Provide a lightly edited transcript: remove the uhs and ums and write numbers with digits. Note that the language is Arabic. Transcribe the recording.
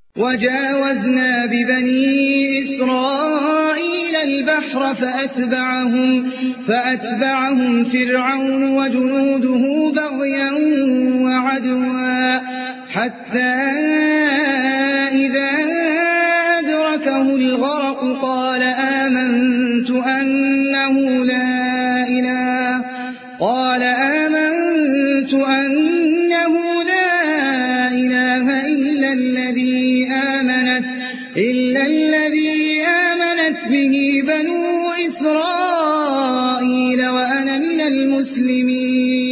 وجاوزنا ببني إسرائيل البحر فأتبعهم فرعون وجنوده بغيا وعدوا حتى إذا أدركه الغرق قال آمنت أنه لا إله إلا الذي آمنت به بنو إسرائيل وأنا من المسلمين.